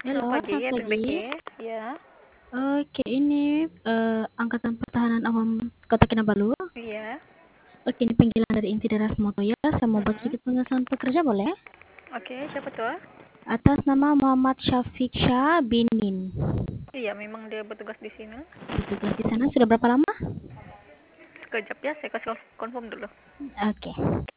Halo, Selamat pagi, selamat Epik pagi. BK. Ya, Oke, ini Angkatan Pertahanan Awam Kota Kinabalu. iya. Oke, ini panggilan dari inti daerah Motoya. Saya mau buat Mm-mm. sedikit pengesahan pekerja, boleh? Oke, siapa tuh? Atas nama Muhammad Syafiq Syah bin Min. Iya, memang dia bertugas di sini. Bertugas di sana sudah berapa lama? Sekejap ya, saya kasih confirm dulu. Oke.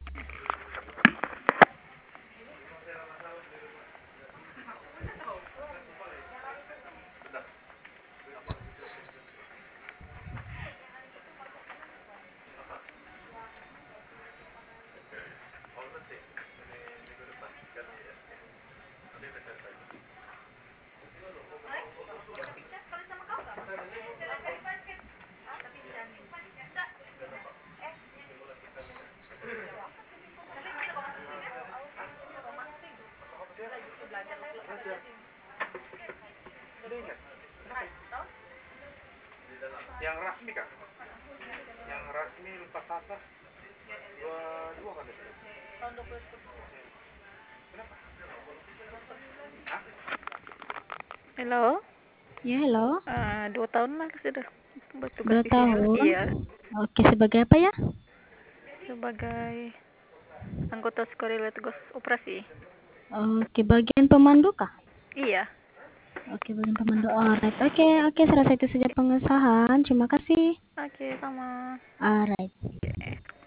Yang rasmi kak, yang rasmi lepas sasa 22 kan itu. Tahun 2010. Kenapa? Halo. Ya, halo. 2 tahun lah sudah bertugas Dua di sini lah. tahun. Iya, Oke, sebagai apa ya? sebagai anggota Sukarela tugas operasi. Oke, bagian pemandu kah? Iya. Oke, bagian pemandu. Alright. Oke, saya rasa itu saja pengesahan. Terima kasih. Oke, sama. Alright. Oke.